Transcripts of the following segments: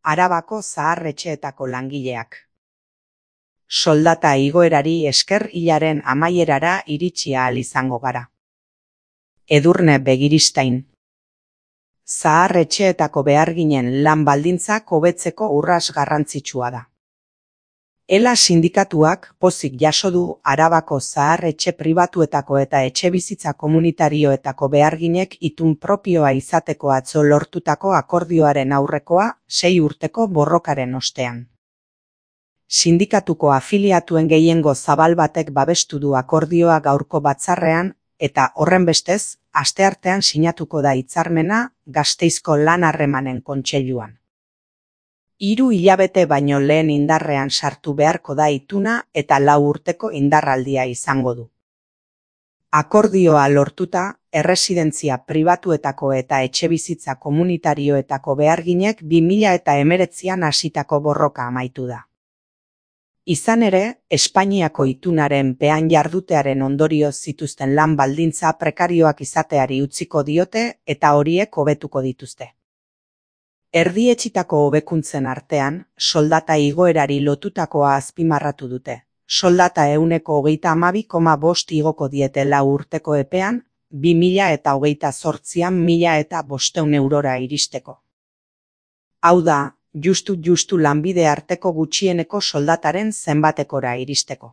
Arabako zahar-etxeetako langileak. Soldata igoerari esker hilaren amaierara iritsi ahal izango gara. Edurne Begiristain. Zahar-etxeetako beharginen lan baldintzak hobetzeko urrats garrantzitsua da. Ela sindikatuak pozik jaso du Arabako zahar-etxe pribatuetako eta etxebizitza komunitarioetako beharginek itun propioa izateko atzo lortutako akordioaren aurrekoa 6 urteko borrokaren ostean. Sindikatuko afiliatuen gehiengo zabal batek babestu du akordioa gaurko batzarrean, eta horrenbestez, asteartean sinatuko da hitzarmena Gasteizko Lan Harremanen Kontseiluan. 3 hilabete baino lehen indarrean sartu beharko da ituna eta 4 urteko indarraldia izango du. Akordioa lortuta, erresidentzia pribatuetako eta etxebizitza komunitarioetako beharginek 2019an hasitako borroka amaitu da. Izan ere, Espainiako itunaren pean jardutearen ondorioz zituzten lan baldintza prekarioak izateari utziko diote eta horiek hobetuko dituzte. Erdietsitako hobekuntzen artean, soldata igoerari lotutakoa azpimarratu dute. Soldata 132,5 igoko diete 4 urteko epean, 2028an 1.500 eurora iristeko. Hau da, justu lanbide arteko gutxieneko soldataren zenbatekora iristeko.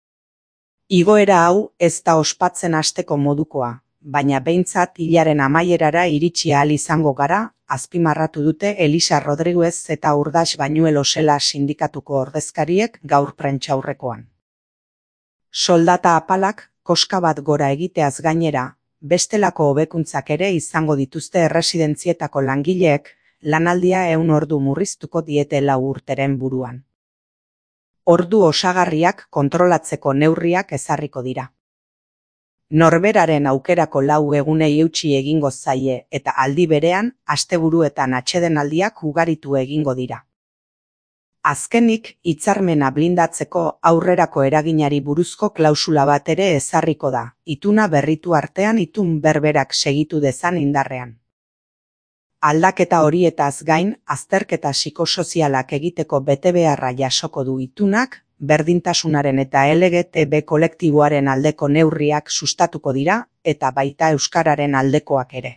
Igoera hau ez da ospatzen hasteko modukoa, baina behintzat hilaren amaierara iritsi ahal izango gara, azpimarratu dute Elisa Rodriguez eta Urdas Bañuelo Sela sindikatuko ordezkariek gaur prentsaurrekoan. Soldata apalak koska bat gora egiteaz gainera, bestelako hobekuntzak ere izango dituzte erresidentzietako langileek, lanaldia 100 ordu murriztuko diete 4 urteren buruan. Ordu osagarriak kontrolatzeko neurriak ezarriko dira. Norberaren aukerako 4 egunei eutsi egingo zaie eta aldi berean asteburuetan atsedenaldiak ugaritu egingo dira. Azkenik, hitzarmena blindatzeko aurrerako eraginari buruzko klausula bat ere ezarriko da, ituna berritu artean itun berberak segitu dezan indarrean. Aldaketa horietaz gain, azterketa psikosozialak egiteko betebeharra jasoko du itunak, berdintasunaren eta LGTB kolektiboaren aldeko neurriak sustatuko dira, eta baita euskararen aldekoak ere.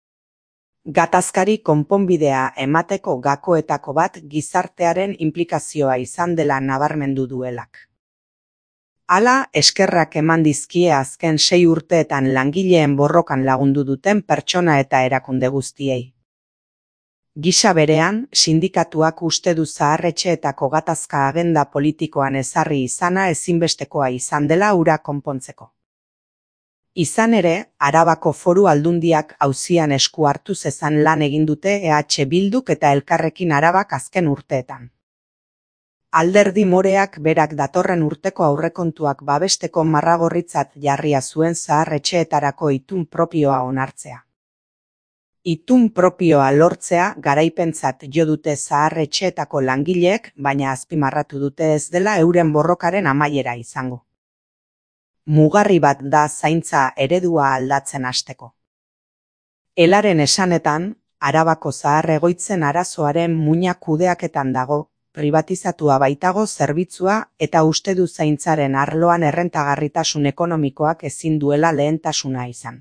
Gatazkari konponbidea emateko gakoetako bat gizartearen inplikazioa izan dela nabarmendu duelak. Hala, eskerrak eman dizkie azken 6 urteetan langileen borrokan lagundu duten pertsona eta erakunde guztiei. Gisa berean, sindikatuak uste du zahar-etxeetako gatazka agenda politikoan ezarri izana ezinbestekoa izan dela hura konpontzeko. Izan ere, Arabako Foru Aldundiak auzian esku hartu zezan lan egin dute EH Bilduk eta Elkarrekin Arabak azken urteetan. Alderdi moreak berak datorren urteko aurrekontuak babesteko marragorritzat jarria zuen zahar-etxeetarako itun propioa onartzea. Itun propioa lortzea garaipentzat jo dute zahar-etxeetako langileek, baina azpimarratu dute ez dela euren borrokaren amaiera izango. Mugarri bat da zaintza eredua aldatzen hasteko. Elaren esanetan, Arabako zahar-egoitzen arazoaren muina kudeaketan dago, pribatizatua baitago zerbitzua eta uste du zaintzaren arloan errentagarritasun ekonomikoak ezin duela lehentasuna izan.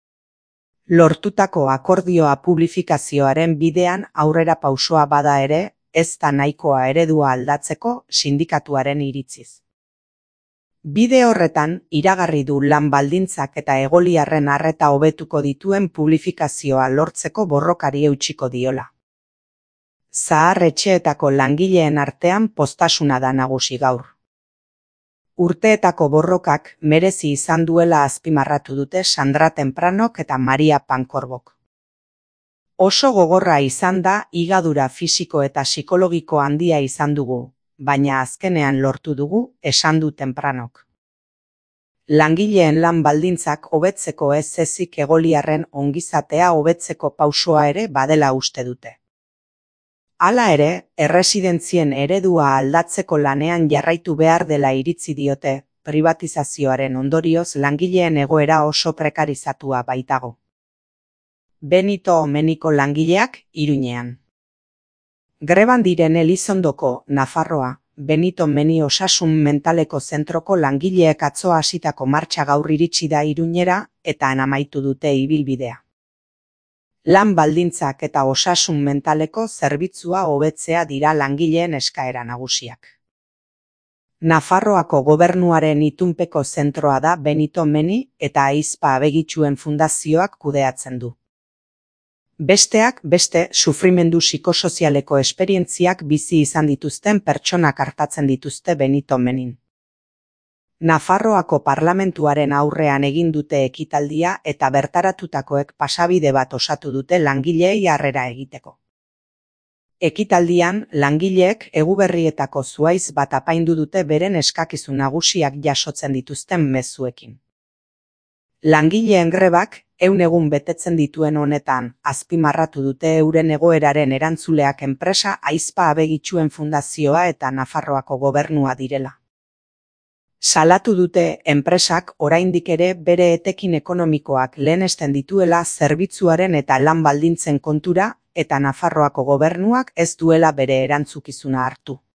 Lortutako akordioa publifikazioaren bidean aurrera pausoa bada ere, ez da nahikoa eredua aldatzeko sindikatuaren iritziz. Bide horretan, iragarri du lan baldintzak eta egoliarren arreta hobetuko dituen publifikazioa lortzeko borrokari eutsiko diola. Zahar-etxeetako langileen artean poztasuna da nagusi gaur. Urteetako borrokak merezi izan duela azpimarratu dute Sandra Tempranok eta Maria Pankorbok. Oso gogorra izan da higadura fisiko eta psikologiko handia izan dugu, baina azkenean lortu dugu, esan du Tempranok. Langileen lan baldintzak hobetzeko ez ezik egoliarren ongizatea hobetzeko pausoa ere badela uste dute. Hala ere, erresidentzien eredua aldatzeko lanean jarraitu behar dela iritzi diote, privatizazioaren ondorioz langileen egoera oso prekarizatua baitago. Benito Omeniko langileak, Iruñean. Greban diren Elizondoko, Nafarroa, Benito Meni osasun mentaleko zentroko langileek atzo hasitako martxa gaur iritsi da Iruñera eta han amaitu dute ibilbidea. Lan baldintzak eta osasun mentaleko zerbitzua hobetzea dira langileen eskaera nagusiak. Nafarroako gobernuaren itunpeko zentroa da Benito Meni eta Ahizpa Abegitsuen Fundazioak kudeatzen du. Besteak beste, sufrimendu psikosozialeko esperientziak bizi izan dituzten pertsonak artatzen dituzte Benito Menin. Nafarroako parlamentuaren aurrean egin dute ekitaldia eta bertaratutakoek pasabide bat osatu dute langileei harrera egiteko. Ekitaldian, langileek Eguberrietako zuhaitz bat apaindu dute beren eskakizun nagusiak jasotzen dituzten mezuekin. Langileen grebak, 100 egun betetzen dituen honetan, azpimarratu dute euren egoeraren erantzuleak enpresa Ahizpa Abegitsuen Fundazioa eta Nafarroako gobernua direla. Salatu dute enpresak oraindik ere bere etekin ekonomikoak lehenesten dituela zerbitzuaren eta lan baldintzen kontura eta Nafarroako gobernuak ez duela bere erantzukizuna hartu.